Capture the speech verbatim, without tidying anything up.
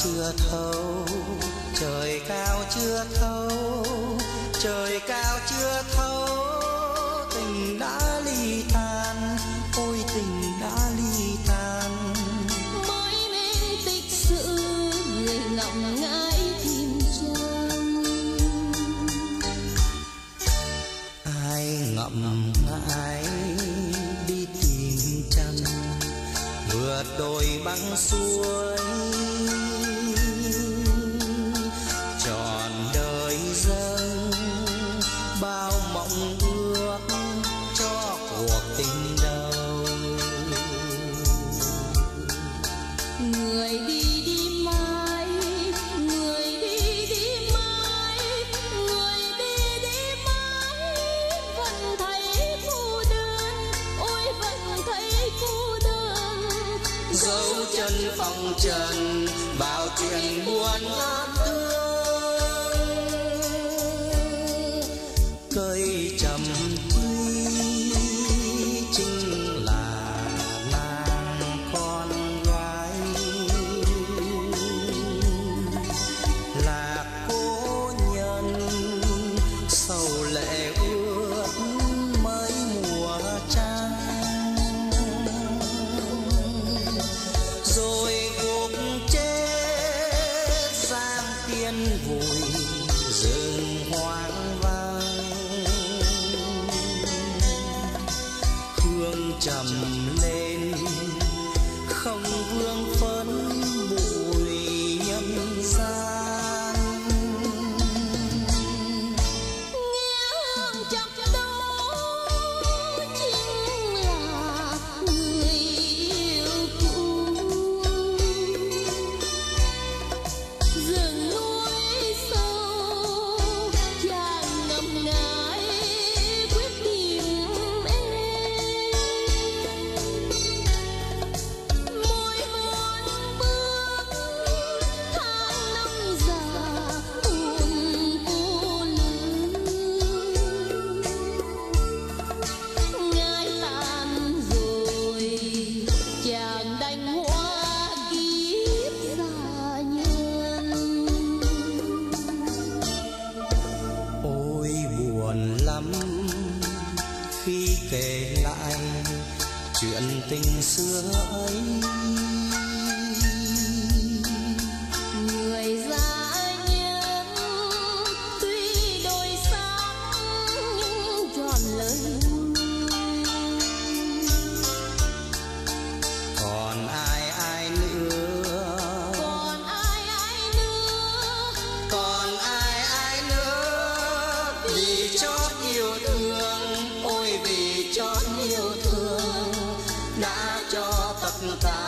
chưa thấu, trời cao chưa thấu, trời cao chưa thấu, tình đã ly tan, ôi tình đã ly tan. Mới nên tích sự người ngậm ngãi tìm chân, ai ngậm ngãi đi tìm chân, vượt đồi băng suối, trọn đời dâng bao mộng ước cho cuộc tình đầu. người đi đi mãi, người đi đi mãi, người đi đi mãi, vẫn thấy cô đơn, ôi vẫn thấy cô đơn. Dấu chân phong trần bao chuyện buồn ớt tương, cây trầm tuy chính là nàng con gái, là cô nhân sầu lệ ướt mấy mùa trăng, rồi cuộc chết sang tiên vùi rừng hoang vắng. Hương trầm lên không vương phấn bụi nhân gian, Nghe hương chập đó chính là người yêu cũ, rừng núi sâu chàng ngậm ngại quyết tìm em. Mỗi một bước tháng năm già buồn cô lưng, ngài tàn rồi chàng đành hóa kiếp gia nhân. ôi buồn lắm khi kể lại chuyện tình xưa ấy. Người già nhân tuy đôi sáng nhưng tròn lời Còn ai ai nữa, còn ai ai nữa, còn ai ai nữa, vì chót yêu thương, ôi vì chót yêu thương đã cho tất cả